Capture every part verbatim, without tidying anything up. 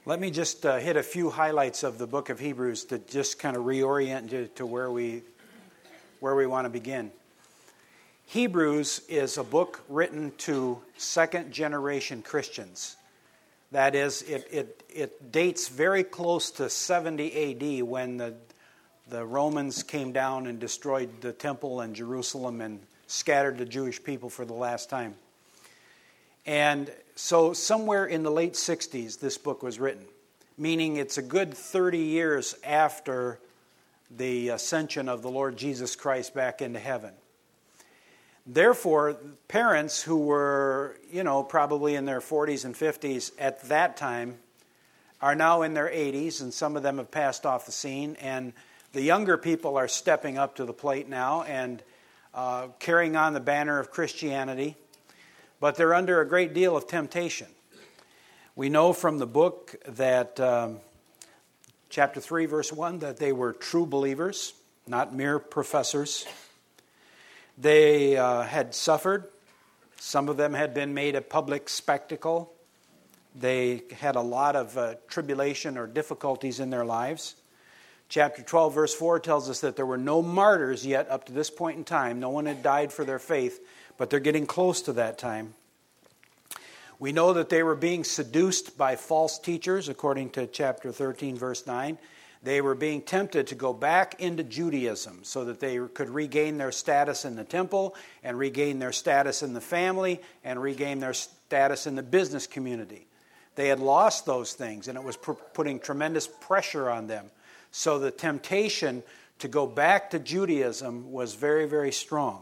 Let me just uh, hit a few highlights of the book of Hebrews to just kind of reorient you to where we where we want to begin. Hebrews is a book written to second generation Christians. That is, it it it dates very close to seventy A D when the the Romans came down and destroyed the temple in Jerusalem and scattered the Jewish people for the last time. And so somewhere in the late sixties, this book was written, meaning it's a good thirty years after the ascension of the Lord Jesus Christ back into heaven. Therefore, parents who were, you know, probably in their forties and fifties at that time are now in their eighties, and some of them have passed off the scene, and the younger people are stepping up to the plate now and uh, carrying on the banner of Christianity. But they're under a great deal of temptation. We know from the book that, um, chapter three, verse one, that they were true believers, not mere professors. They uh, had suffered. Some of them had been made a public spectacle. They had a lot of uh, tribulation or difficulties in their lives. Chapter twelve, verse four tells us that there were no martyrs yet up to this point in time. No one had died for their faith. But they're getting close to that time. We know that they were being seduced by false teachers, according to chapter thirteen, verse nine. They were being tempted to go back into Judaism so that they could regain their status in the temple and regain their status in the family and regain their status in the business community. They had lost those things, and it was putting tremendous pressure on them. So the temptation to go back to Judaism was very, very strong.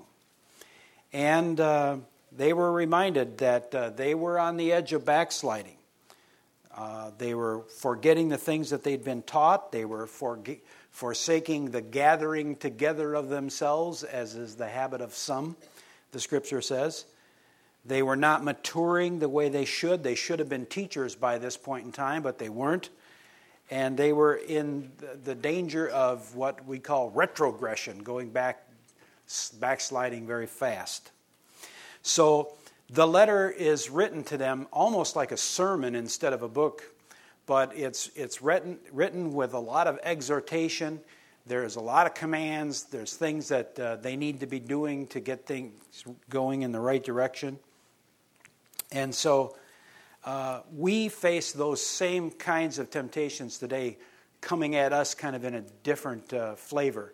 And uh, they were reminded that uh, they were on the edge of backsliding. Uh, they were forgetting the things that they'd been taught. They were forge- forsaking the gathering together of themselves, as is the habit of some, the Scripture says. They were not maturing the way they should. They should have been teachers by this point in time, but they weren't. And they were in the danger of what we call retrogression, going back backsliding very fast. So the letter is written to them almost like a sermon instead of a book, but it's it's written written with a lot of exhortation. There's a lot of commands. There's things that uh, they need to be doing to get things going in the right direction. And so uh, we face those same kinds of temptations today coming at us kind of in a different uh, flavor.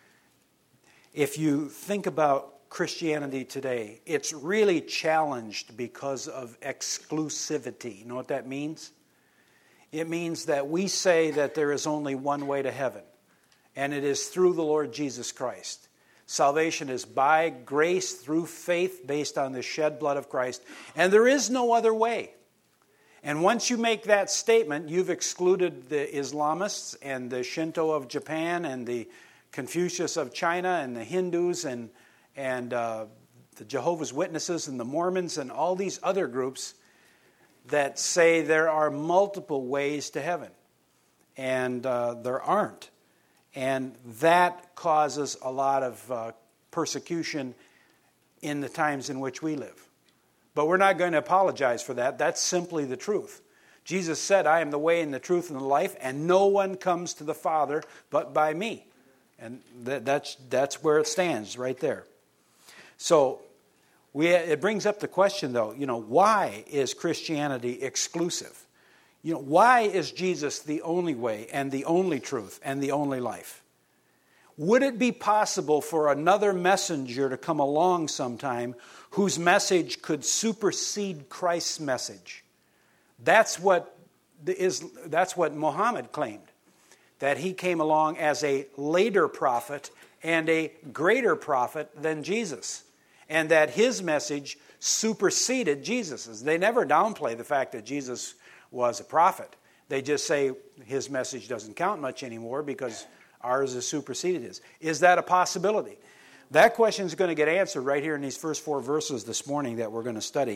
If you think about Christianity today, it's really challenged because of exclusivity. You know what that means? It means that we say that there is only one way to heaven, and it is through the Lord Jesus Christ. Salvation is by grace through faith based on the shed blood of Christ, and there is no other way. And once you make that statement, you've excluded the Islamists and the Shinto of Japan and the Confucius of China and the Hindus and and uh, the Jehovah's Witnesses and the Mormons and all these other groups that say there are multiple ways to heaven. And uh, there aren't. And that causes a lot of uh, persecution in the times in which we live. But we're not going to apologize for that. That's simply the truth. Jesus said, I am the way and the truth and the life, and no one comes to the Father but by me. And that, that's that's where it stands, right there. So we, it brings up the question, though, you know, why is Christianity exclusive? You know, why is Jesus the only way and the only truth and the only life? Would it be possible for another messenger to come along sometime whose message could supersede Christ's message? That's what is. That's what Muhammad claimed. That he came along as a later prophet and a greater prophet than Jesus. And that his message superseded Jesus's. They never downplay the fact that Jesus was a prophet. They just say his message doesn't count much anymore because ours has superseded his. Is that a possibility? That question is going to get answered right here in these first four verses this morning that we're going to study.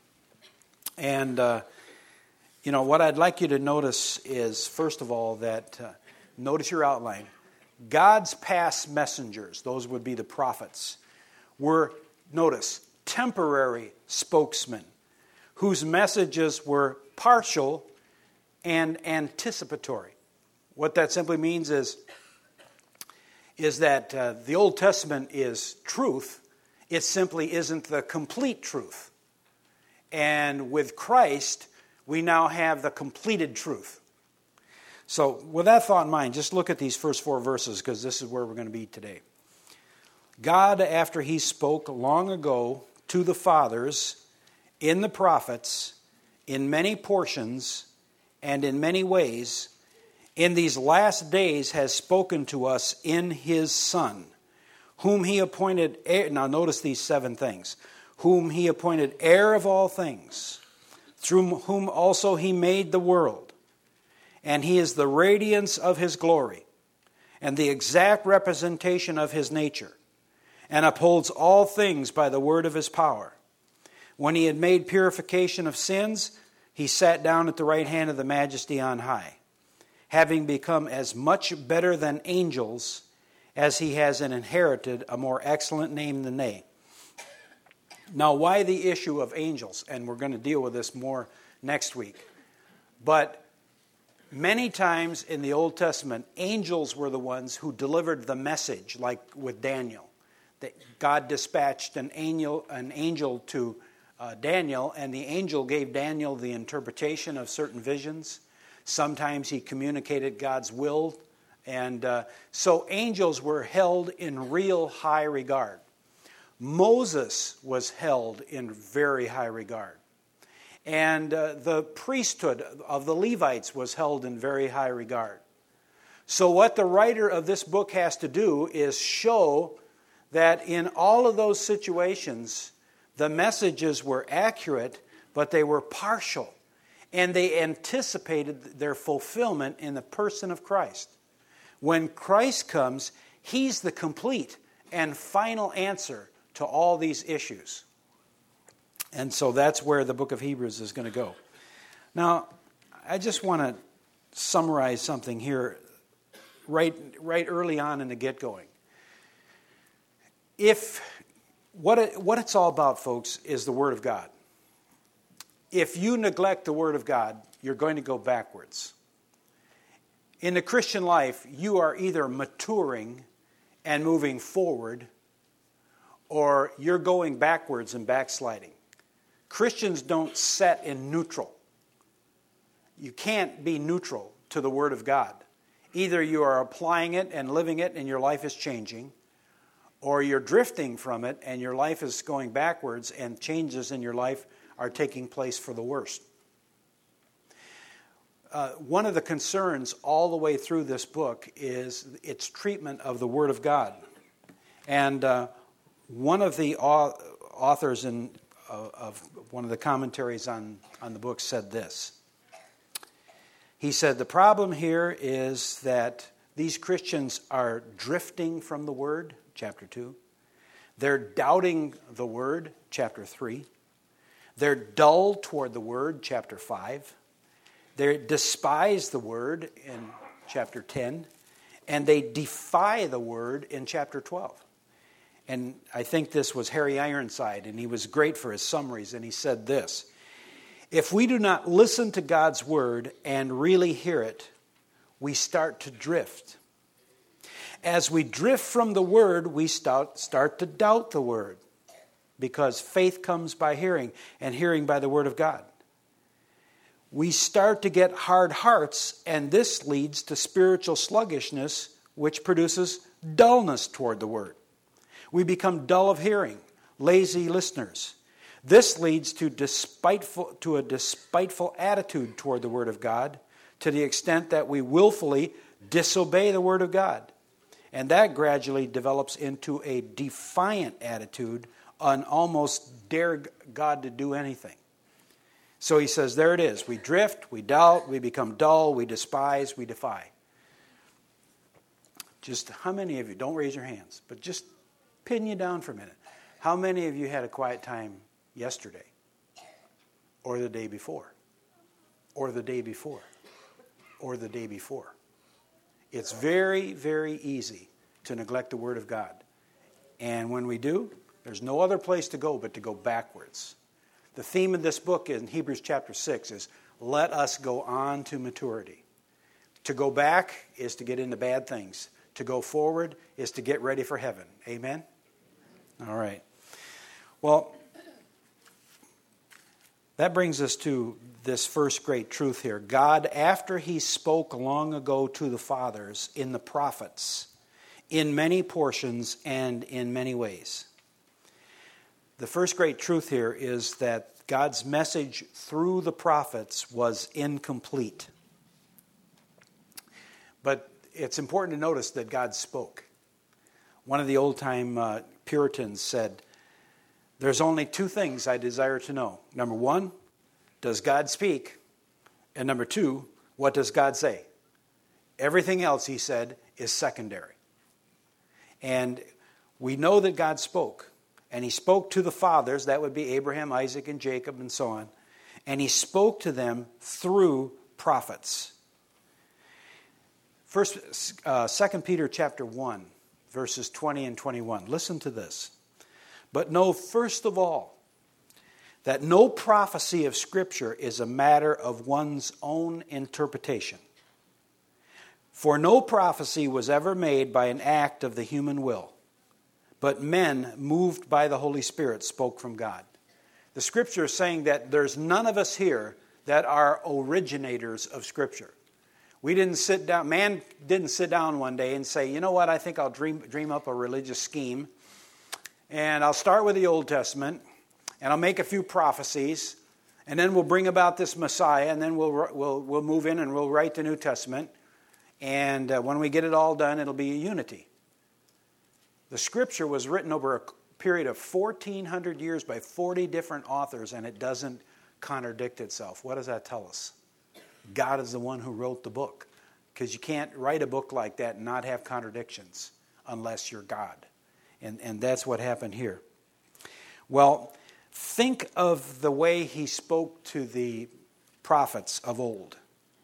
And, uh, you know, what I'd like you to notice is, first of all, that... Uh, Notice your outline. God's past messengers, those would be the prophets, were, notice, temporary spokesmen whose messages were partial and anticipatory. What that simply means is, is that uh, the Old Testament is truth. It simply isn't the complete truth. And with Christ, we now have the completed truth. So with that thought in mind, just look at these first four verses, because this is where we're going to be today. God, after he spoke long ago to the fathers in the prophets, in many portions and in many ways, in these last days has spoken to us in his Son, whom he appointed heir. Now notice these seven things. Whom he appointed heir of all things, through whom also he made the world. And he is the radiance of his glory, and the exact representation of his nature, and upholds all things by the word of his power. When he had made purification of sins, he sat down at the right hand of the Majesty on high, having become as much better than angels, as he has inherited a more excellent name than they. Now, why the issue of angels? And we're going to deal with this more next week. But many times in the Old Testament, angels were the ones who delivered the message, like with Daniel. That God dispatched an angel, an angel to uh, Daniel, and the angel gave Daniel the interpretation of certain visions. Sometimes he communicated God's will. And uh, so angels were held in real high regard. Moses was held in very high regard. And uh, the priesthood of the Levites was held in very high regard. So what the writer of this book has to do is show that in all of those situations, the messages were accurate, but they were partial. And they anticipated their fulfillment in the person of Christ. When Christ comes, he's the complete and final answer to all these issues. And so that's where the book of Hebrews is going to go. Now, I just want to summarize something here right, right early on in the get-going. If what it, what it's all about, folks, is the Word of God. If you neglect the Word of God, you're going to go backwards. In the Christian life, you are either maturing and moving forward, or you're going backwards and backsliding. Christians don't set in neutral. You can't be neutral to the Word of God. Either you are applying it and living it and your life is changing, or you're drifting from it and your life is going backwards and changes in your life are taking place for the worst. Uh, one of the concerns all the way through this book is its treatment of the Word of God. And uh, one of the authors in, uh, of one of the commentaries on, on the book said this. He said, the problem here is that these Christians are drifting from the Word, chapter two. They're doubting the Word, chapter three. They're dull toward the Word, chapter five. They despise the Word in chapter ten. And they defy the Word in chapter twelve. And I think this was Harry Ironside, and he was great for his summaries, and he said this. If we do not listen to God's Word and really hear it, we start to drift. As we drift from the Word, we start, start to doubt the Word, because faith comes by hearing, and hearing by the Word of God. We start to get hard hearts, and this leads to spiritual sluggishness, which produces dullness toward the Word. We become dull of hearing, lazy listeners. This leads to despiteful to a despiteful attitude toward the Word of God, to the extent that we willfully disobey the Word of God. And that gradually develops into a defiant attitude and almost dare God to do anything. So he says, there it is. We drift, we doubt, we become dull, we despise, we defy. Just how many of you, don't raise your hands, but just pin you down for a minute. How many of you had a quiet time yesterday? Or the day before? Or the day before? Or the day before? It's very, very easy to neglect the Word of God. And when we do, there's no other place to go but to go backwards. The theme of this book in Hebrews chapter six is, let us go on to maturity. To go back is to get into bad things. To go forward is to get ready for heaven. Amen? All right. Well, that brings us to this first great truth here. God, after he spoke long ago to the fathers in the prophets, in many portions and in many ways. The first great truth here is that God's message through the prophets was incomplete. But it's important to notice that God spoke. One of the old-time uh, Puritans said, there's only two things I desire to know. Number one, does God speak? And number two, what does God say? Everything else, he said, is secondary. And we know that God spoke. And he spoke to the fathers, that would be Abraham, Isaac, and Jacob, and so on. And he spoke to them through prophets. First, uh, Second Peter chapter one, verses twenty and twenty-one. Listen to this. But know first of all that no prophecy of Scripture is a matter of one's own interpretation. For no prophecy was ever made by an act of the human will, but men moved by the Holy Spirit spoke from God. The Scripture is saying that there's none of us here that are originators of Scripture. We didn't sit down, man didn't sit down one day and say, you know what, I think I'll dream, dream up a religious scheme. And I'll start with the Old Testament, and I'll make a few prophecies, and then we'll bring about this Messiah, and then we'll we'll we'll move in and we'll write the New Testament. And uh, when we get it all done, it'll be a unity. The Scripture was written over a period of fourteen hundred years by forty different authors, and it doesn't contradict itself. What does that tell us? God is the one who wrote the book. Because you can't write a book like that and not have contradictions unless you're God. And, and that's what happened here. Well, think of the way he spoke to the prophets of old.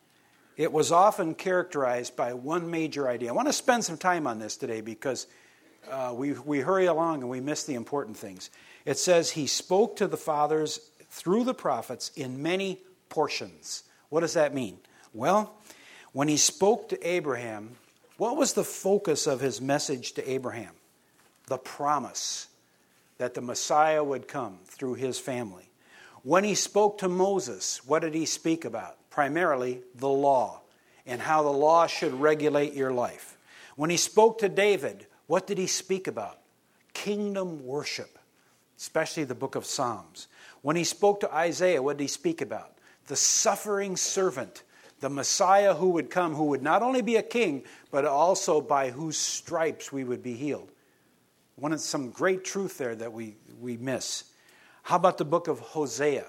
It was often characterized by one major idea. I want to spend some time on this today because uh, we, we hurry along and we miss the important things. It says he spoke to the fathers through the prophets in many portions. What does that mean? Well, when he spoke to Abraham, what was the focus of his message to Abraham? The promise that the Messiah would come through his family. When he spoke to Moses, what did he speak about? Primarily the law and how the law should regulate your life. When he spoke to David, what did he speak about? Kingdom worship, especially the book of Psalms. When he spoke to Isaiah, what did he speak about? The suffering servant, the Messiah who would come, who would not only be a king, but also by whose stripes we would be healed. One of some great truth there that we, we miss. How about the book of Hosea?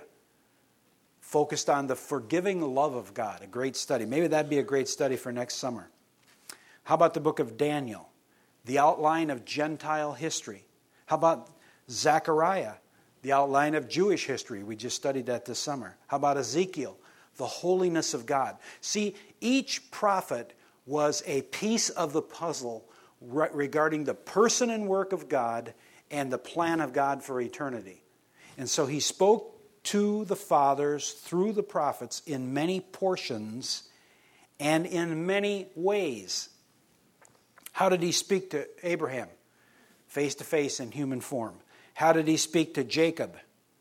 Focused on the forgiving love of God, a great study. Maybe that'd be a great study for next summer. How about the book of Daniel? The outline of Gentile history. How about Zechariah? The outline of Jewish history. We just studied that this summer. How about Ezekiel? The holiness of God. See, each prophet was a piece of the puzzle re- regarding the person and work of God and the plan of God for eternity. And so he spoke to the fathers through the prophets in many portions and in many ways. How did he speak to Abraham? Face to face in human form. How did he speak to Jacob?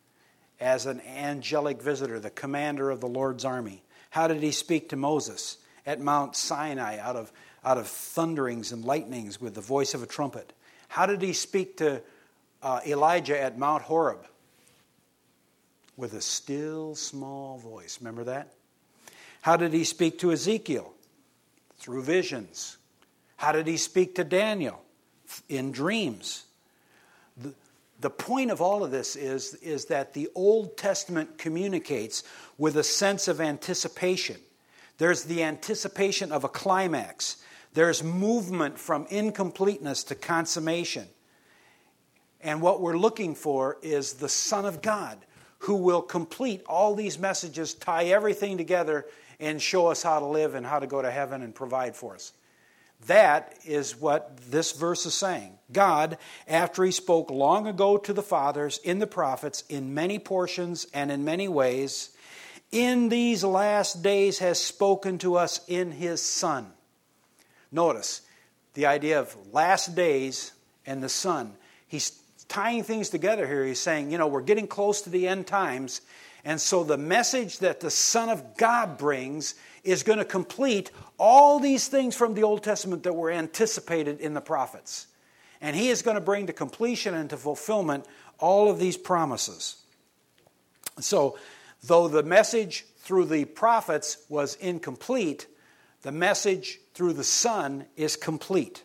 As an angelic visitor, the commander of the Lord's army. How did he speak to Moses? At Mount Sinai, out of, out of thunderings and lightnings with the voice of a trumpet. How did he speak to uh, Elijah at Mount Horeb? With a still small voice. Remember that? How did he speak to Ezekiel? Through visions. How did he speak to Daniel? In dreams. The, the point of all of this is, is that the Old Testament communicates with a sense of anticipation. There's the anticipation of a climax. There's movement from incompleteness to consummation. And what we're looking for is the Son of God, who will complete all these messages, tie everything together, and show us how to live and how to go to heaven and provide for us. That is what this verse is saying. God, after He spoke long ago to the fathers in the prophets in many portions and in many ways, in these last days has spoken to us in His Son. Notice the idea of last days and the Son. He's tying things together here. He's saying, you know, we're getting close to the end times, and so the message that the Son of God brings is going to complete all these things from the Old Testament that were anticipated in the prophets. And He is going to bring to completion and to fulfillment all of these promises. So, though the message through the prophets was incomplete, the message through the Son is complete.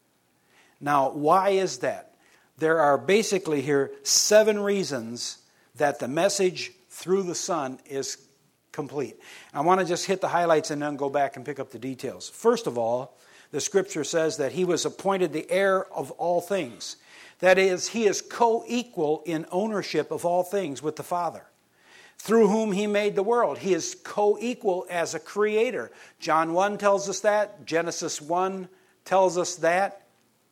Now, why is that? There are basically here seven reasons that the message through the Son is complete. I want to just hit the highlights and then go back and pick up the details. First of all, the Scripture says that He was appointed the heir of all things. That is, He is co-equal in ownership of all things with the Father, through whom He made the world. He is co-equal as a creator. John one tells us that. Genesis one tells us that.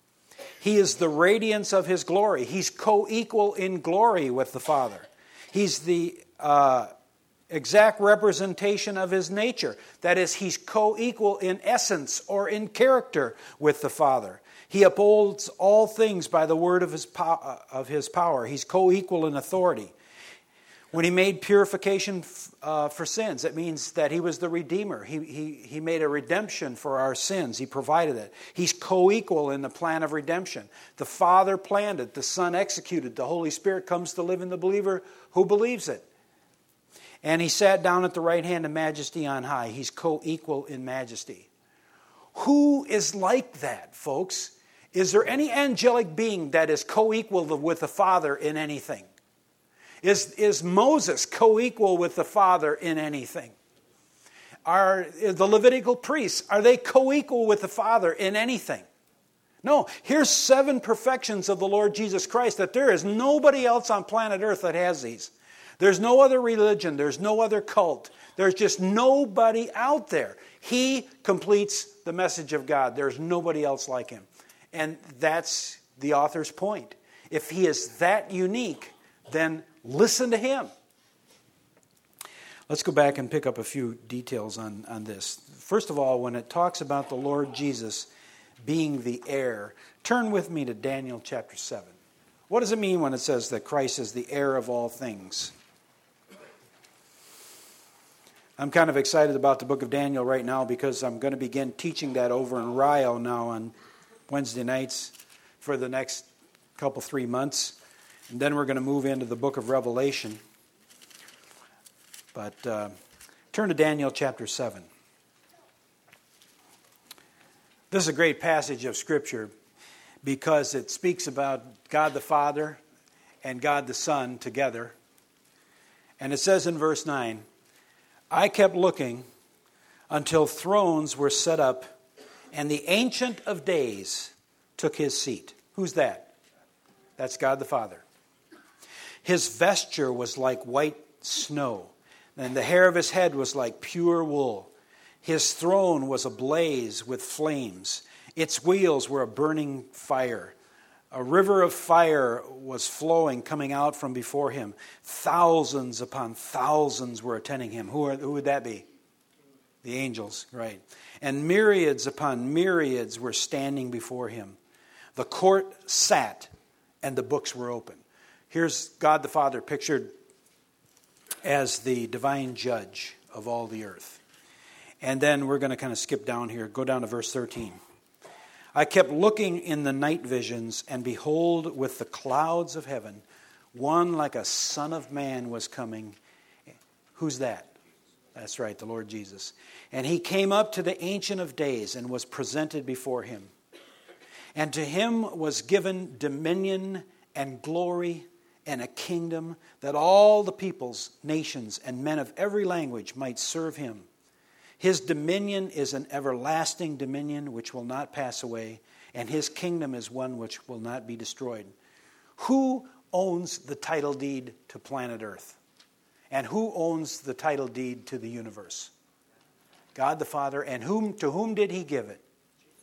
He is the radiance of His glory. He's co-equal in glory with the Father. He's the uh, exact representation of His nature. That is, He's co-equal in essence or in character with the Father. He upholds all things by the word of His, po- of his power. He's co-equal in authority. When He made purification uh, for sins, it means that He was the Redeemer. He, he, he made a redemption for our sins. He provided it. He's co-equal in the plan of redemption. The Father planned it. The Son executed. The Holy Spirit comes to live in the believer who believes it. And He sat down at the right hand of majesty on high. He's co-equal in majesty. Who is like that, folks? Is there any angelic being that is co-equal with the Father in anything? Is, is Moses co-equal with the Father in anything? Are the Levitical priests, are they co-equal with the Father in anything? No. Here's seven perfections of the Lord Jesus Christ that there is nobody else on planet Earth that has these. There's no other religion. There's no other cult. There's just nobody out there. He completes the message of God. There's nobody else like Him. And that's the author's point. If He is that unique, then listen to Him. Let's go back and pick up a few details on, on this. First of all, when it talks about the Lord Jesus being the heir, turn with me to Daniel chapter seven. What does it mean when it says that Christ is the heir of all things? I'm kind of excited about the book of Daniel right now because I'm going to begin teaching that over in Rio now on Wednesday nights for the next couple, three months. And then we're going to move into the book of Revelation. But uh, turn to Daniel chapter seven. This is a great passage of Scripture because it speaks about God the Father and God the Son together. And it says in verse nine, I kept looking until thrones were set up and the Ancient of Days took His seat. Who's that? That's God the Father. His vesture was like white snow, and the hair of His head was like pure wool. His throne was ablaze with flames. Its wheels were a burning fire. A river of fire was flowing, coming out from before Him. Thousands upon thousands were attending Him. Who, are, who would that be? The angels, right. And myriads upon myriads were standing before Him. The court sat, and the books were open. Here's God the Father pictured as the divine judge of all the earth. And then we're going to kind of skip down here. Go down to verse thirteen. I kept looking in the night visions, and behold, with the clouds of heaven, one like a son of man was coming. Who's that? That's right, the Lord Jesus. And He came up to the Ancient of Days and was presented before Him. And to Him was given dominion and glory and a kingdom, that all the peoples, nations, and men of every language might serve Him. His dominion is an everlasting dominion which will not pass away, and His kingdom is one which will not be destroyed. Who owns the title deed to planet Earth? And who owns the title deed to the universe? God the Father. And whom to whom did He give it?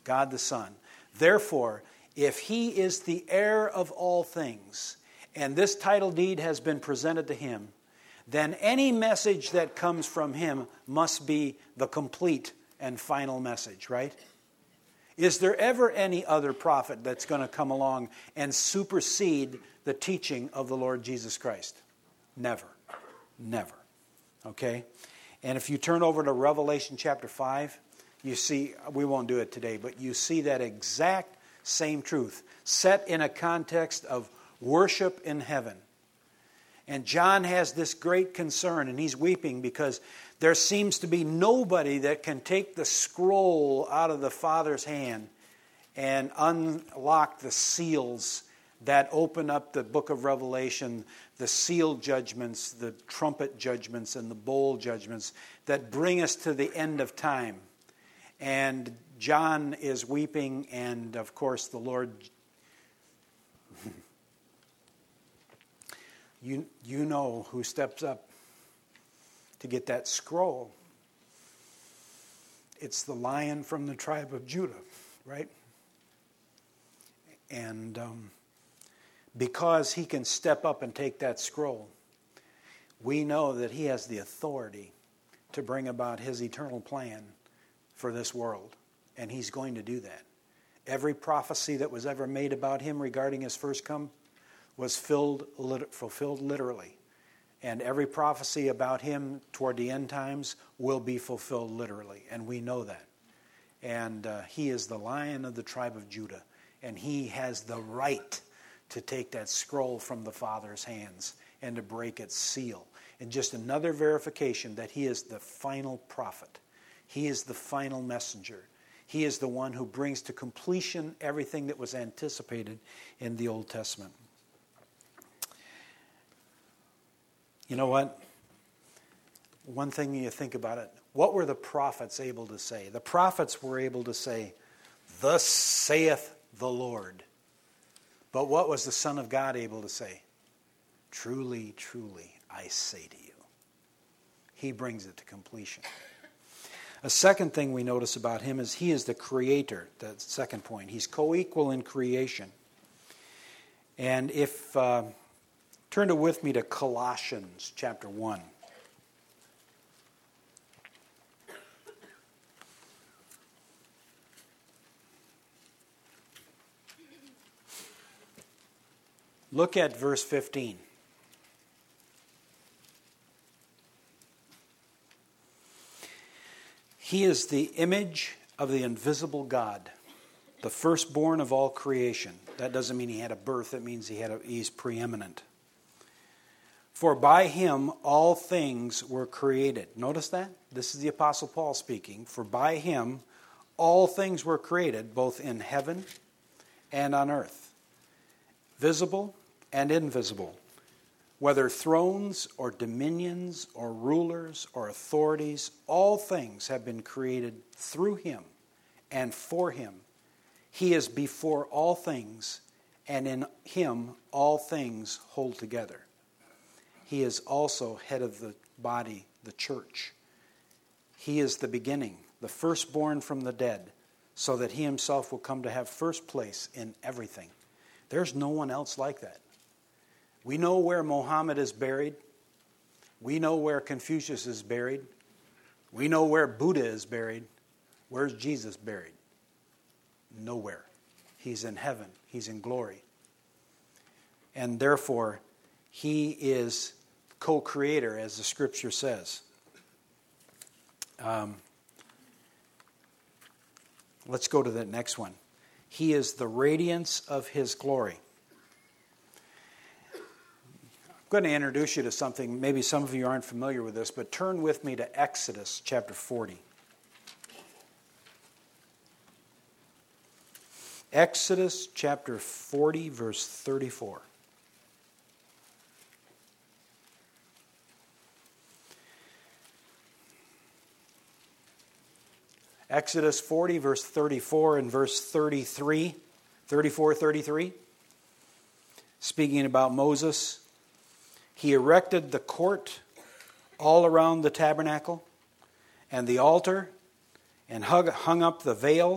God the Son. Therefore, if he is the heir of all things, and this title deed has been presented to him, then any message that comes from him must be the complete and final message, right? Is there ever any other prophet that's going to come along and supersede the teaching of the Lord Jesus Christ? Never. Never. Okay? And if you turn over to Revelation chapter five, you see, we won't do it today, but you see that exact same truth set in a context of worship in heaven. And John has this great concern, and he's weeping because there seems to be nobody that can take the scroll out of the Father's hand and unlock the seals that open up the book of Revelation, the seal judgments, the trumpet judgments, and the bowl judgments that bring us to the end of time. And John is weeping, and of course the Lord... You, you know who steps up to get that scroll. It's the Lion from the tribe of Judah, right? And um, because he can step up and take that scroll, we know that he has the authority to bring about his eternal plan for this world. And he's going to do that. Every prophecy that was ever made about him regarding his first come was filled, fulfilled literally. And every prophecy about him toward the end times will be fulfilled literally. And we know that. And uh, he is the Lion of the tribe of Judah. And he has the right to take that scroll from the Father's hands and to break its seal. And just another verification that he is the final prophet. He is the final messenger. He is the one who brings to completion everything that was anticipated in the Old Testament. You know what? One thing you think about it, what were the prophets able to say? The prophets were able to say, "Thus saith the Lord." But what was the Son of God able to say? "Truly, truly, I say to you." He brings it to completion. A second thing we notice about him is he is the creator. That's the second point. He's co-equal in creation. And if... Uh, Turn to with me to Colossians chapter one. Look at verse fifteen. He is the image of the invisible God, the firstborn of all creation. That doesn't mean he had a birth. It means he had a, he's preeminent. For by him all things were created. Notice that? This is the Apostle Paul speaking. For by him all things were created, both in heaven and on earth, visible and invisible, whether thrones or dominions or rulers or authorities, all things have been created through him and for him. He is before all things, and in him all things hold together. He is also head of the body, the church. He is the beginning, the firstborn from the dead, so that he himself will come to have first place in everything. There's no one else like that. We know where Muhammad is buried. We know where Confucius is buried. We know where Buddha is buried. Where's Jesus buried? Nowhere. He's in heaven. He's in glory. And therefore, he is co-creator, as the scripture says. Um, let's go to the next one. He is the radiance of his glory. I'm going to introduce you to something. Maybe some of you aren't familiar with this, but turn with me to Exodus chapter forty. Exodus chapter forty, verse thirty-four. Exodus forty, verse thirty-four and verse thirty-three, thirty-four, thirty-three. Speaking about Moses, he erected the court all around the tabernacle and the altar and hung up the veil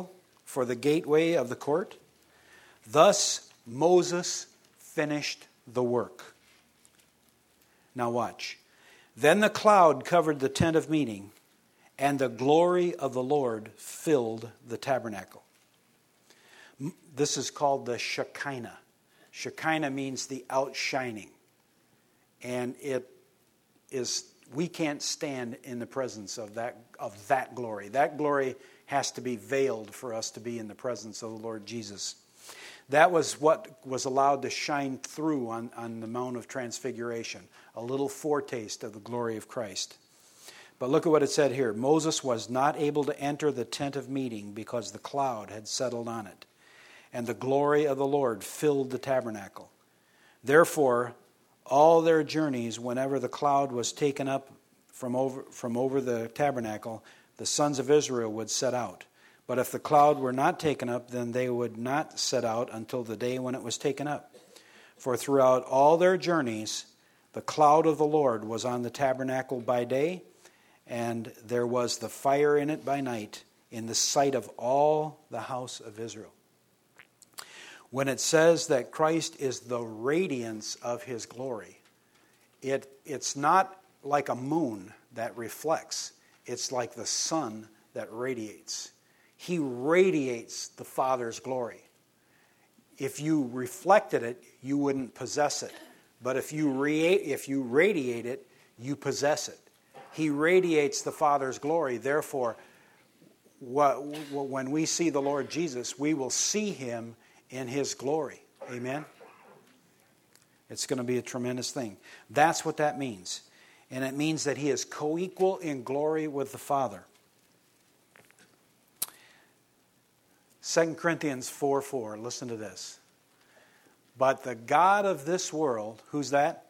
for the gateway of the court. Thus Moses finished the work. Now watch. Then the cloud covered the tent of meeting, and the glory of the Lord filled the tabernacle. This is called the Shekinah. Shekinah means the outshining. And it is, we can't stand in the presence of that, of that glory. That glory has to be veiled for us to be in the presence of the Lord Jesus. That was what was allowed to shine through on, on the Mount of Transfiguration. A little foretaste of the glory of Christ. But look at what it said here. Moses was not able to enter the tent of meeting because the cloud had settled on it, and the glory of the Lord filled the tabernacle. Therefore, all their journeys, whenever the cloud was taken up from over, from over the tabernacle, the sons of Israel would set out. But if the cloud were not taken up, then they would not set out until the day when it was taken up. For throughout all their journeys, the cloud of the Lord was on the tabernacle by day, and there was the fire in it by night, in the sight of all the house of Israel. When it says that Christ is the radiance of his glory, it, it's not like a moon that reflects. It's like the sun that radiates. He radiates the Father's glory. If you reflected it, you wouldn't possess it. But if you re- if you radiate it, you possess it. He radiates the Father's glory. Therefore, what, when we see the Lord Jesus, we will see him in his glory. Amen? It's going to be a tremendous thing. That's what that means. And it means that he is co-equal in glory with the Father. Second Corinthians four four, listen to this. But the God of this world, who's that?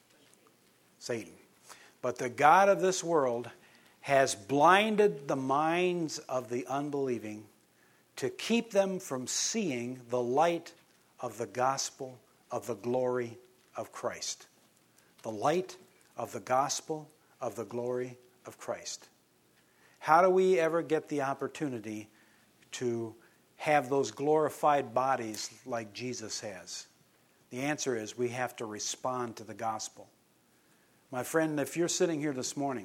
Satan. But the God of this world has blinded the minds of the unbelieving to keep them from seeing the light of the gospel of the glory of Christ. The light of the gospel of the glory of Christ. How do we ever get the opportunity to have those glorified bodies like Jesus has? The answer is we have to respond to the gospel. My friend, if you're sitting here this morning,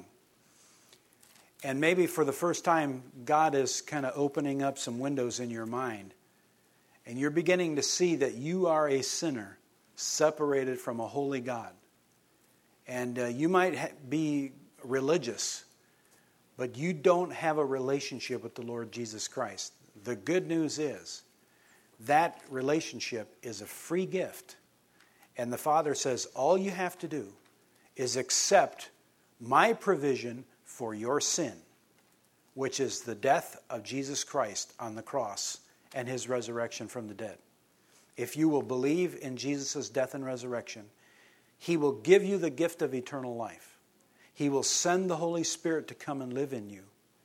and maybe for the first time God is kind of opening up some windows in your mind, and you're beginning to see that you are a sinner separated from a holy God, and uh, you might ha- be religious, but you don't have a relationship with the Lord Jesus Christ. The good news is that relationship is a free gift. And the Father says, all you have to do is accept my provision for your sin, which is the death of Jesus Christ on the cross and his resurrection from the dead. If you will believe in Jesus' death and resurrection, he will give you the gift of eternal life. He will send the Holy Spirit to come and live in you.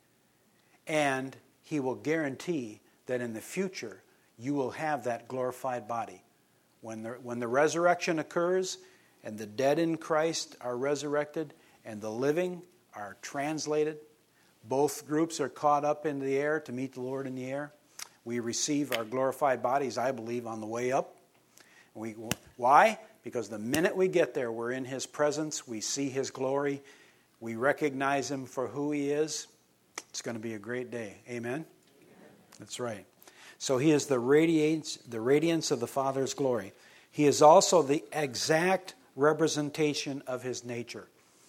And he will guarantee that in the future you will have that glorified body. When the, when the resurrection occurs and the dead in Christ are resurrected and the living are translated, both groups are caught up into the air to meet the Lord in the air. We receive our glorified bodies, I believe, on the way up. We, why? Because the minute we get there, we're in his presence, we see his glory, we recognize him for who he is. It's going to be a great day. Amen? That's right. So he is the radiance, the radiance of the Father's glory. He is also the exact representation of his nature.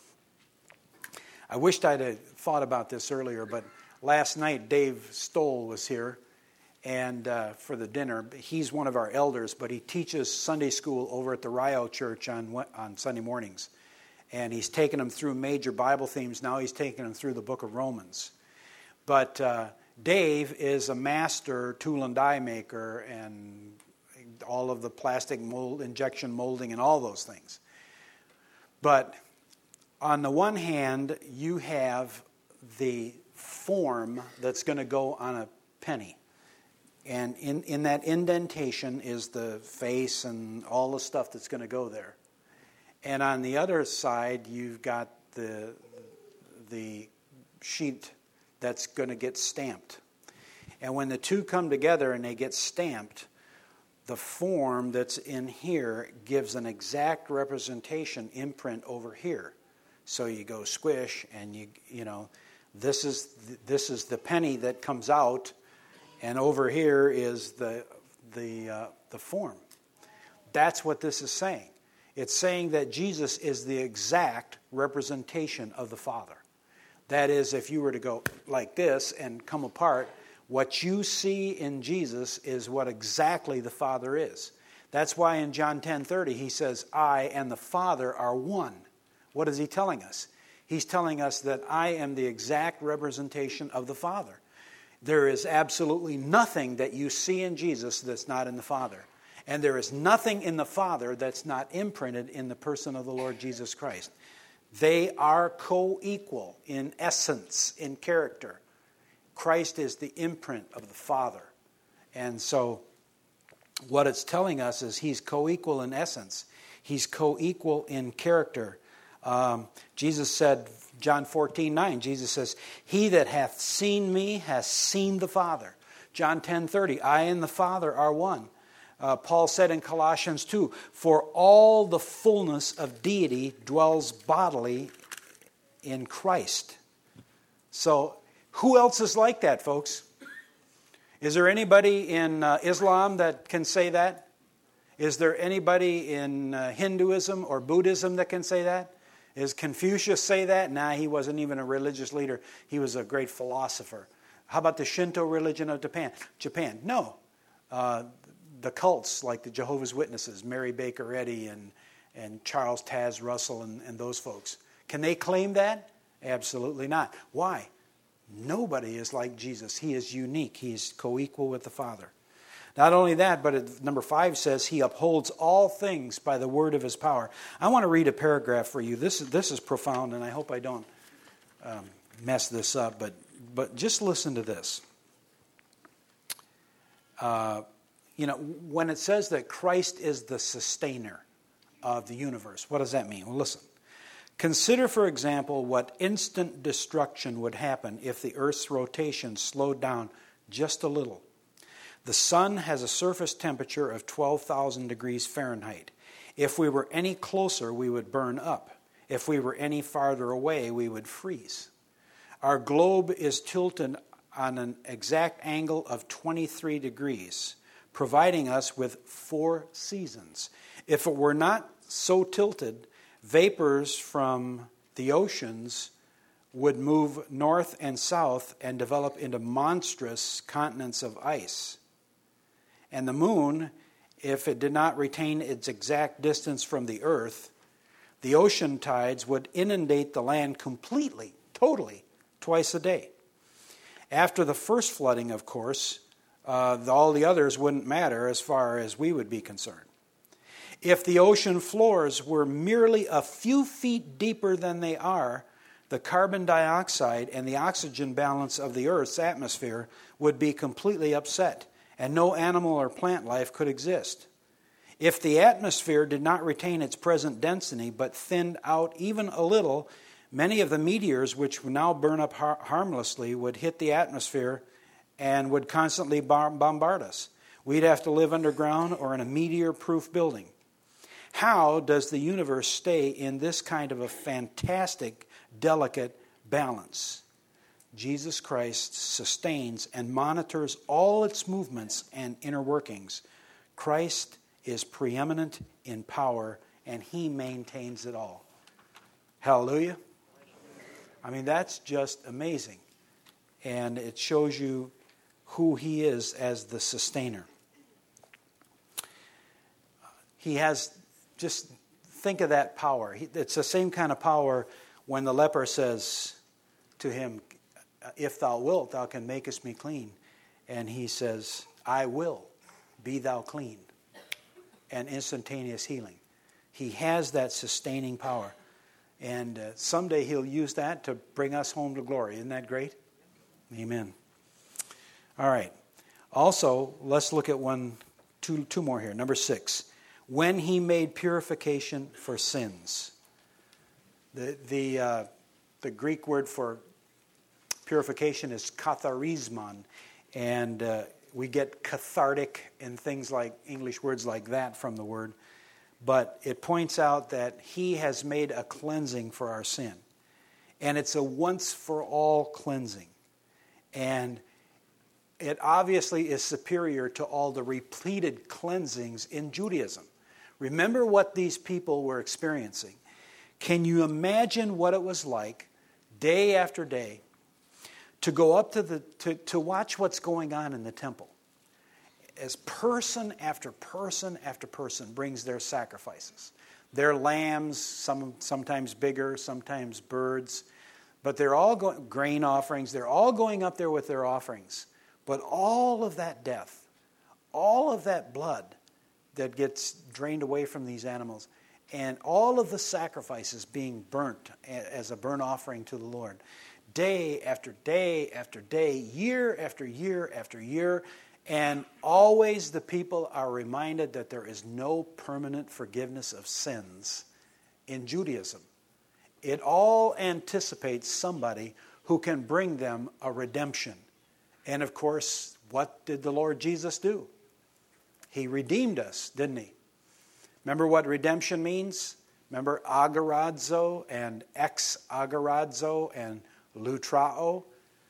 I wished I'd have thought about this earlier, but last night Dave Stoll was here and uh, for the dinner. He's one of our elders, but he teaches Sunday school over at the Rio Church on, on Sunday mornings. And he's taken them through major Bible themes. Now he's taking them through the book of Romans. But uh, Dave is a master tool and die maker and all of the plastic mold, injection molding and all those things. But on the one hand, you have the form that's going to go on a penny. And in, in that indentation is the face and all the stuff that's going to go there. And on the other side, you've got the, the sheet that's going to get stamped. And when the two come together and they get stamped, the form that's in here gives an exact representation imprint over here. So you go squish, and you you know, this is this is the penny that comes out, and over here is the the uh, the form. That's what this is saying. It's saying that Jesus is the exact representation of the Father. That is, if you were to go like this and come apart, what you see in Jesus is what exactly the Father is. That's why in John ten thirty he says, I and the Father are one. What is he telling us? He's telling us that I am the exact representation of the Father. There is absolutely nothing that you see in Jesus that's not in the Father. And there is nothing in the Father that's not imprinted in the person of the Lord Jesus Christ. They are co-equal in essence, in character. Christ is the imprint of the Father. And so what it's telling us is he's co-equal in essence. He's co-equal in character. Um, Jesus said, John fourteen nine, Jesus says, he that hath seen me has seen the Father. John ten thirty, I and the Father are one. Uh, Paul said in Colossians two, for all the fullness of deity dwells bodily in Christ. So, who else is like that, folks? Is there anybody in uh, Islam that can say that? Is there anybody in uh, Hinduism or Buddhism that can say that? Is Confucius say that? Nah, he wasn't even a religious leader. He was a great philosopher. How about the Shinto religion of Japan? Japan, no. Uh, the cults like the Jehovah's Witnesses, Mary Baker Eddy and, and Charles Taz Russell and, and those folks. Can they claim that? Absolutely not. Why? Nobody is like Jesus. He is unique. He is co-equal with the Father. Not only that, but it, number five says, he upholds all things by the word of his power. I want to read a paragraph for you. This is, this is profound, and I hope I don't um, mess this up, but, but just listen to this. Uh, you know, when it says that Christ is the sustainer of the universe, what does that mean? Well, listen. Consider, for example, what instant destruction would happen if the Earth's rotation slowed down just a little. The sun has a surface temperature of twelve thousand degrees Fahrenheit. If we were any closer, we would burn up. If we were any farther away, we would freeze. Our globe is tilted on an exact angle of twenty-three degrees, providing us with four seasons. If it were not so tilted, vapors from the oceans would move north and south and develop into monstrous continents of ice. And the moon, if it did not retain its exact distance from the earth, the ocean tides would inundate the land completely, totally, twice a day. After the first flooding, of course, uh, all the others wouldn't matter as far as we would be concerned. If the ocean floors were merely a few feet deeper than they are, the carbon dioxide and the oxygen balance of the Earth's atmosphere would be completely upset, and no animal or plant life could exist. If the atmosphere did not retain its present density but thinned out even a little, many of the meteors which now burn up har- harmlessly would hit the atmosphere and would constantly bar- bombard us. We'd have to live underground or in a meteor-proof building. How does the universe stay in this kind of a fantastic, delicate balance? Jesus Christ sustains and monitors all its movements and inner workings. Christ is preeminent in power, and he maintains it all. Hallelujah. I mean, that's just amazing. And it shows you who he is as the sustainer. He has, just think of that power. It's the same kind of power when the leper says to him, if thou wilt, thou can makest me clean. And he says, I will, be thou clean. And instantaneous healing. He has that sustaining power. And uh, someday he'll use that to bring us home to glory. Isn't that great? Amen. All right. Also, let's look at one, two, two more here. Number six. When he made purification for sins. The, the, uh, the Greek word for purification is katharismon. And uh, we get cathartic and things like English words like that from the word. But it points out that he has made a cleansing for our sin. And it's a once-for-all cleansing. And it obviously is superior to all the repeated cleansings in Judaism. Remember what these people were experiencing. Can you imagine what it was like day after day to go up to the to, to watch what's going on in the temple? As person after person after person brings their sacrifices. Their lambs, some sometimes bigger, sometimes birds, but they're all going grain offerings, they're all going up there with their offerings. But all of that death, all of that blood that gets drained away from these animals, and all of the sacrifices being burnt as a burnt offering to the Lord, day after day after day, year after year after year, and always the people are reminded that there is no permanent forgiveness of sins in Judaism. It all anticipates somebody who can bring them a redemption. And of course, what did the Lord Jesus do? He redeemed us, didn't he? Remember what redemption means? Remember agorazo and ex-agorazo and lutrao?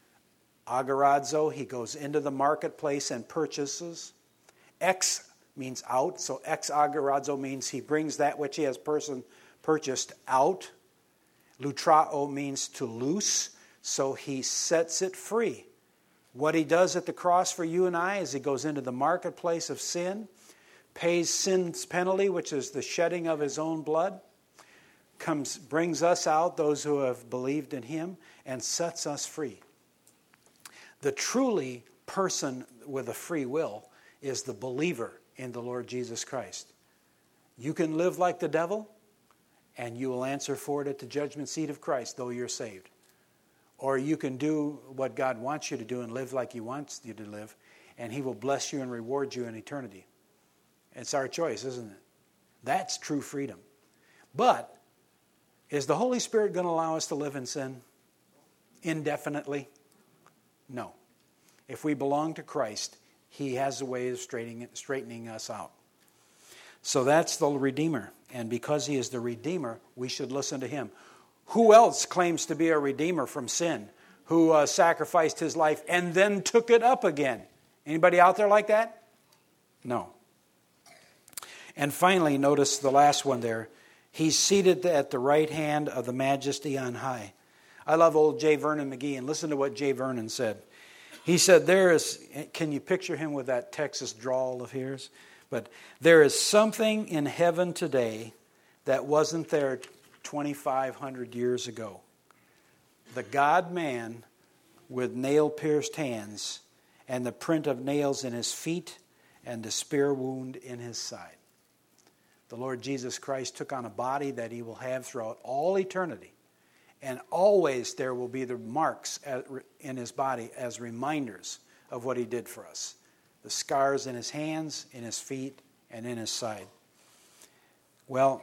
Agorazo, he goes into the marketplace and purchases. Ex means out, so ex-agorazo means he brings that which he has person purchased out. Lutrao means to loose, so he sets it free. What he does at the cross for you and I is he goes into the marketplace of sin, pays sin's penalty, which is the shedding of his own blood, comes, brings us out, those who have believed in him, and sets us free. The truly person with a free will is the believer in the Lord Jesus Christ. You can live like the devil, and you will answer for it at the judgment seat of Christ, though you're saved. Or you can do what God wants you to do and live like he wants you to live, and he will bless you and reward you in eternity. It's our choice, isn't it? That's true freedom. But is the Holy Spirit going to allow us to live in sin indefinitely? No. If we belong to Christ, he has a way of straightening, straightening us out. So that's the Redeemer. And because he is the Redeemer, we should listen to him. Who else claims to be a Redeemer from sin? Who uh, sacrificed his life and then took it up again? Anybody out there like that? No. And finally, notice the last one there. He's seated at the right hand of the Majesty on high. I love old J. Vernon McGee, and listen to what J. Vernon said. He said, there is, can you picture him with that Texas drawl of his? But there is something in heaven today that wasn't there twenty-five hundred years ago. The God-man with nail-pierced hands and the print of nails in his feet and the spear wound in his side. The Lord Jesus Christ took on a body that he will have throughout all eternity. And always there will be the marks in his body as reminders of what he did for us. The scars in his hands, in his feet, and in his side. Well,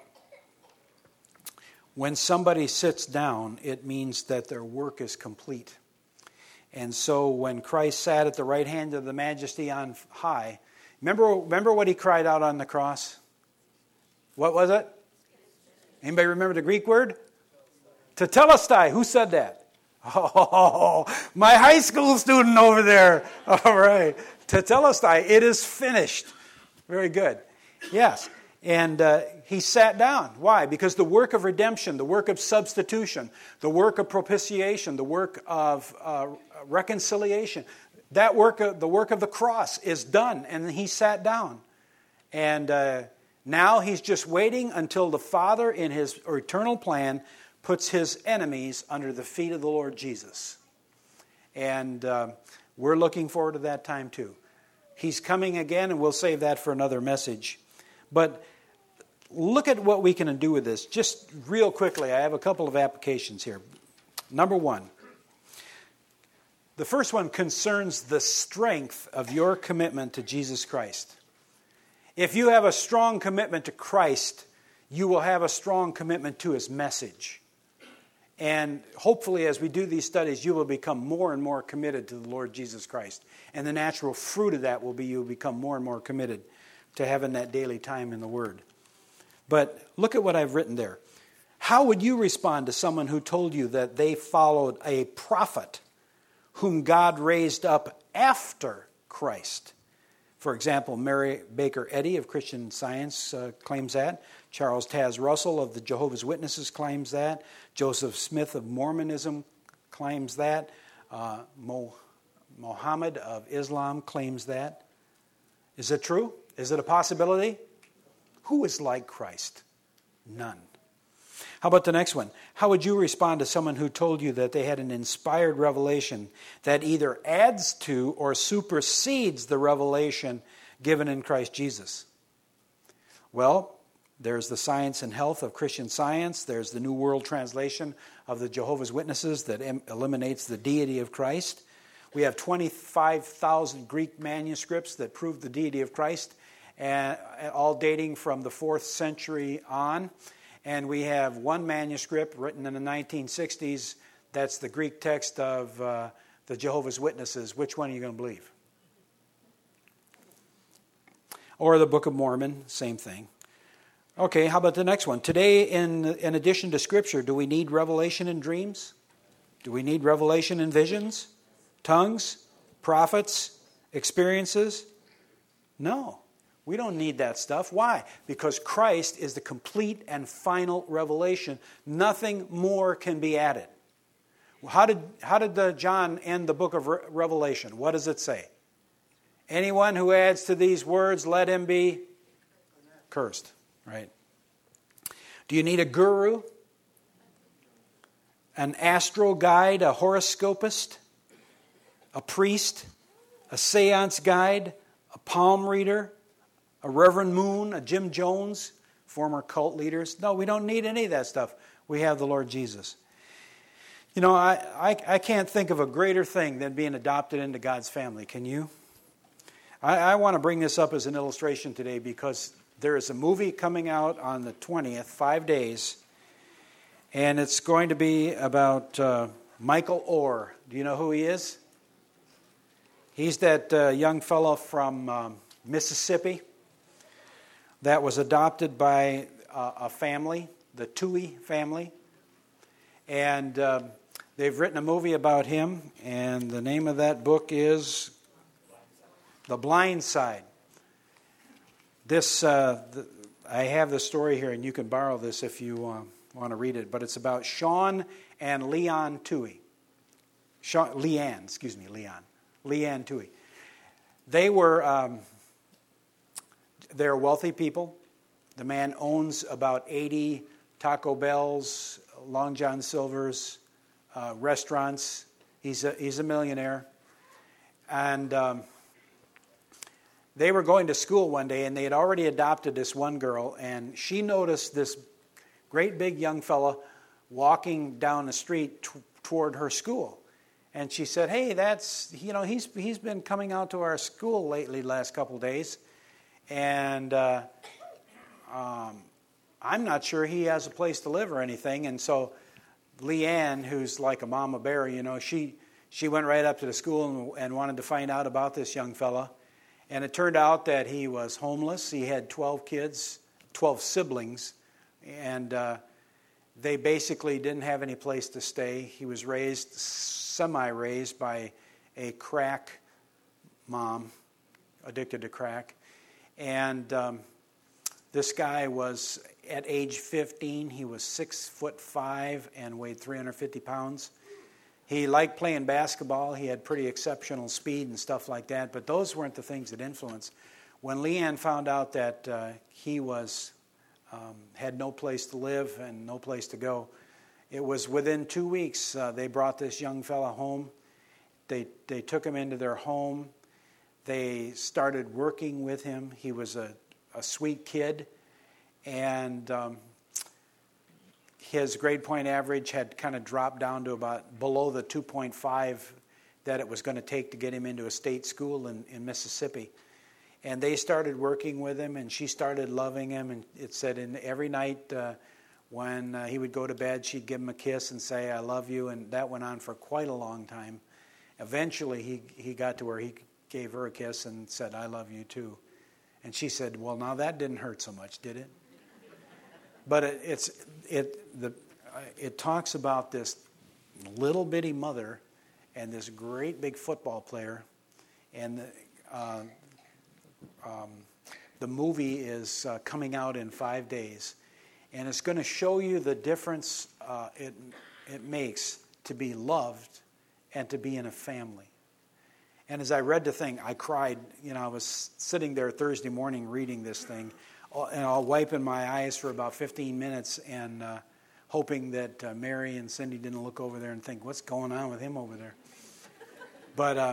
when somebody sits down, it means that their work is complete. And so when Christ sat at the right hand of the Majesty on high, remember, remember what he cried out on the cross? What was it? Anybody remember the Greek word? Tetelestai. Who said that? Oh, my high school student over there. All right. Tetelestai. It is finished. Very good. Yes. And uh, he sat down. Why? Because the work of redemption, the work of substitution, the work of propitiation, the work of uh, reconciliation, that work, of, the work of the cross is done. And he sat down. And uh, now he's just waiting until the Father in his eternal plan puts his enemies under the feet of the Lord Jesus. And uh, we're looking forward to that time too. He's coming again, and we'll save that for another message. But look at what we can do with this. Just real quickly, I have a couple of applications here. Number one, the first one concerns the strength of your commitment to Jesus Christ. If you have a strong commitment to Christ, you will have a strong commitment to his message. And hopefully as we do these studies, you will become more and more committed to the Lord Jesus Christ. And the natural fruit of that will be you will become more and more committed to having that daily time in the Word. But look at what I've written there. How would you respond to someone who told you that they followed a prophet whom God raised up after Christ? For example, Mary Baker Eddy of Christian Science uh, claims that. Charles Taz Russell of the Jehovah's Witnesses claims that. Joseph Smith of Mormonism claims that. Uh, Mo- Mohammed of Islam claims that. Is it true? Is it a possibility? Who is like Christ? None. How about the next one? How would you respond to someone who told you that they had an inspired revelation that either adds to or supersedes the revelation given in Christ Jesus? Well, there's the Science and Health of Christian Science. There's the New World Translation of the Jehovah's Witnesses that em- eliminates the deity of Christ. We have twenty-five thousand Greek manuscripts that prove the deity of Christ, and all dating from the fourth century on. And we have one manuscript written in the nineteen sixties. That's the Greek text of uh, the Jehovah's Witnesses. Which one are you going to believe? Or the Book of Mormon, same thing. Okay, how about the next one? Today, in, in addition to Scripture, do we need revelation in dreams? Do we need revelation in visions? Tongues? Prophets? Experiences? No. We don't need that stuff. Why? Because Christ is the complete and final revelation. Nothing more can be added. How did, how did the John end the book of Re- Revelation? What does it say? Anyone who adds to these words, let him be cursed. Right? Do you need a guru? An astro guide? A horoscopist? A priest? A seance guide? A palm reader? A Reverend Moon, a Jim Jones, former cult leaders. No, we don't need any of that stuff. We have the Lord Jesus. You know, I, I, I can't think of a greater thing than being adopted into God's family. Can you? I, I want to bring this up as an illustration today because there is a movie coming out on the twentieth, five days, and it's going to be about uh, Michael Oher. Do you know who he is? He's that uh, young fellow from um, Mississippi that was adopted by uh, a family, the Toohey family. And uh, they've written a movie about him, and the name of that book is The Blind Side. This, uh, the, I have the story here, and you can borrow this if you uh, want to read it, but it's about Sean and Leon Toohey. Sean, Leanne, excuse me, Leon. Leanne Toohey. They were... Um, They're wealthy people. The man owns about eighty Taco Bells, Long John Silver's, uh, restaurants. He's a, he's a millionaire. And um, they were going to school one day, and they had already adopted this one girl, and she noticed this great big young fella walking down the street t- toward her school. And she said, hey, that's, you know, he's he's been coming out to our school lately last couple of days. And uh, um, I'm not sure he has a place to live or anything. And so Leanne, who's like a mama bear, you know, she she went right up to the school and, and wanted to find out about this young fella. And it turned out that he was homeless. He had twelve kids, twelve siblings, and uh, they basically didn't have any place to stay. He was raised, semi-raised by a crack mom, addicted to crack. And um, this guy was, at age fifteen, he was six foot five and weighed three hundred fifty pounds. He liked playing basketball. He had pretty exceptional speed and stuff like that. But those weren't the things that influenced. When Leanne found out that uh, he was um, had no place to live and no place to go, it was within two weeks uh, they brought this young fella home. They they took him into their home. They started working with him. He was a, a sweet kid, and um, his grade point average had kind of dropped down to about below the two point five that it was going to take to get him into a state school in, in Mississippi. And they started working with him, and she started loving him. And it said, in every night uh, When uh, he would go to bed, she'd give him a kiss and say, I love you, and that went on for quite a long time. Eventually, he, he got to where he gave her a kiss and said, I love you too. And she said, well, now that didn't hurt so much, did it? But it, it's it the uh, it talks about this little bitty mother and this great big football player, and the, uh, um, the movie is uh, coming out in five days, and it's going to show you the difference uh, it it makes to be loved and to be in a family. And as I read the thing, I cried. You know, I was sitting there Thursday morning reading this thing, and I'll wiping my eyes for about fifteen minutes and uh, hoping that uh, Mary and Cindy didn't look over there and think, what's going on with him over there? But uh,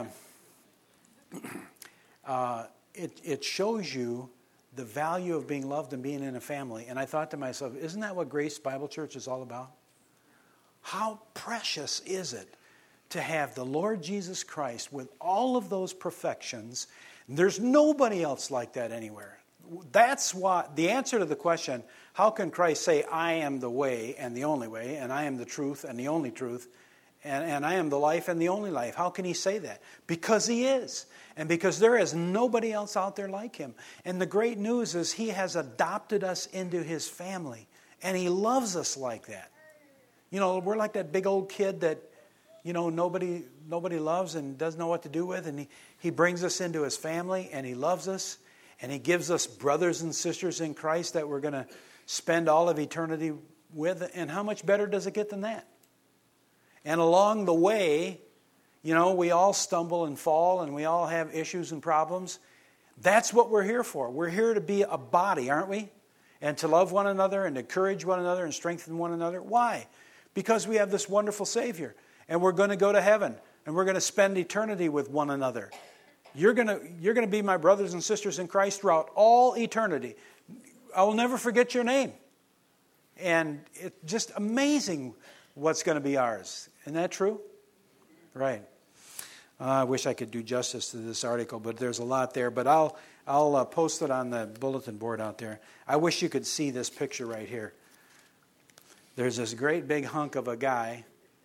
uh, it, it shows you the value of being loved and being in a family. And I thought to myself, isn't that what Grace Bible Church is all about? How precious is it to have the Lord Jesus Christ with all of those perfections? There's nobody else like that anywhere. That's why the answer to the question, how can Christ say, I am the way and the only way, and I am the truth and the only truth, and, and I am the life and the only life? How can he say that? Because he is. And because there is nobody else out there like him. And the great news is he has adopted us into his family. And he loves us like that. You know, we're like that big old kid that, you know, nobody nobody loves and doesn't know what to do with. And he, he brings us into his family, and he loves us. And he gives us brothers and sisters in Christ that we're going to spend all of eternity with. And how much better does it get than that? And along the way, you know, we all stumble and fall, and we all have issues and problems. That's what we're here for. We're here to be a body, aren't we? And to love one another and encourage one another and strengthen one another. Why? Because we have this wonderful Savior. And we're going to go to heaven. And we're going to spend eternity with one another. You're going to, you're going to be my brothers and sisters in Christ throughout all eternity. I will never forget your name. And it's just amazing what's going to be ours. Isn't that true? Right. Uh, I wish I could do justice to this article, but there's a lot there. But I'll I'll uh, post it on the bulletin board out there. I wish you could see this picture right here. There's this great big hunk of a guy.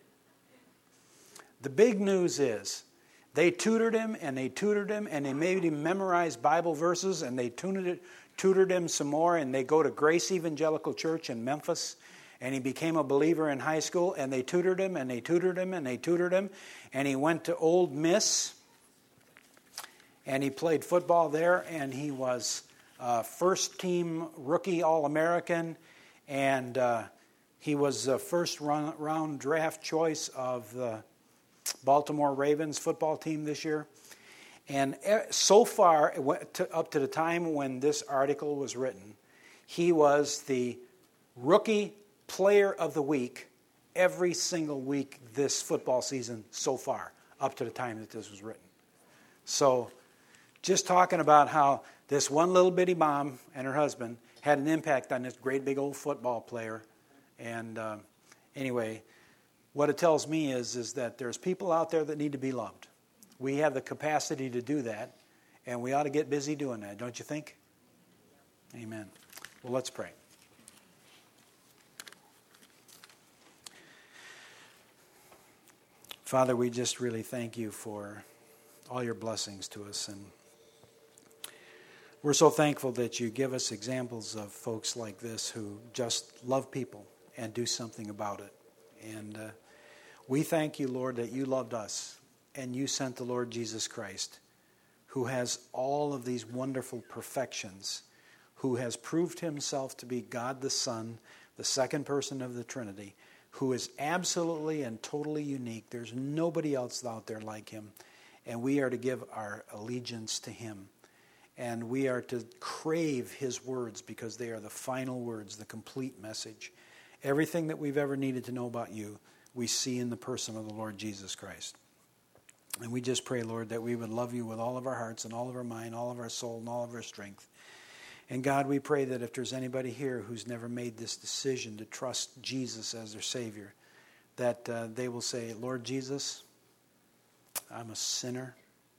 The big news is they tutored him and they tutored him and they made him memorize Bible verses, and they tutored, it, tutored him some more, and they go to Grace Evangelical Church in Memphis. And he became a believer in high school, and they tutored him, and they tutored him, and they tutored him. And he went to Ole Miss, and he played football there, and he was uh, first-team rookie All-American, and uh, he was the first-round draft choice of the Baltimore Ravens football team this year. And so far, up to the time when this article was written, he was the rookie player of the week every single week this football season so far, up to the time that this was written. So just talking about how this one little bitty mom and her husband had an impact on this great big old football player. And uh, anyway, what it tells me is, is that there's people out there that need to be loved. We have the capacity to do that, and we ought to get busy doing that, don't you think? Amen. Well, let's pray. Father, we just really thank you for all your blessings to us. And we're so thankful that you give us examples of folks like this who just love people and do something about it. And uh, we thank you, Lord, that you loved us and you sent the Lord Jesus Christ, who has all of these wonderful perfections, who has proved himself to be God the Son, the second person of the Trinity, who is absolutely and totally unique. There's nobody else out there like him. And we are to give our allegiance to him. And we are to crave his words because they are the final words, the complete message. Everything that we've ever needed to know about you, we see in the person of the Lord Jesus Christ. And we just pray, Lord, that we would love you with all of our hearts and all of our mind, all of our soul, and all of our strength. And God, we pray that if there's anybody here who's never made this decision to trust Jesus as their Savior, that uh, they will say, Lord Jesus, I'm a sinner.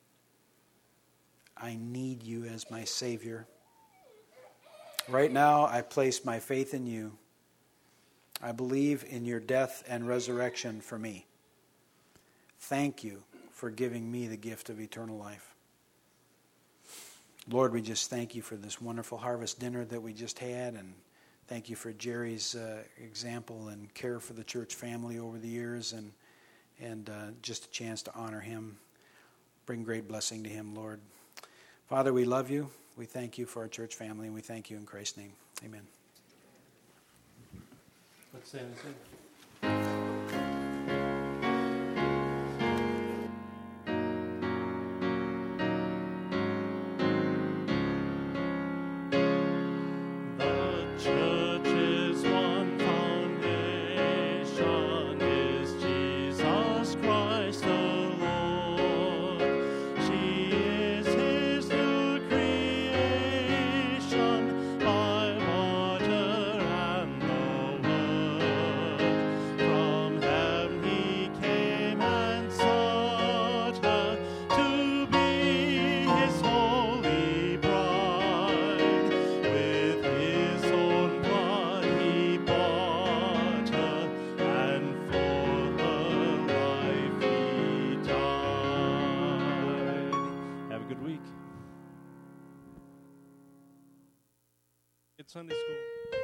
I need you as my Savior. Right now, I place my faith in you. I believe in your death and resurrection for me. Thank you for giving me the gift of eternal life. Lord, we just thank you for this wonderful harvest dinner that we just had, and thank you for Jerry's uh, example and care for the church family over the years, and and uh, just a chance to honor him. Bring great blessing to him, Lord. Father, we love you. We thank you for our church family, and we thank you in Christ's name. Amen. Let's stand and sing. Sunday school.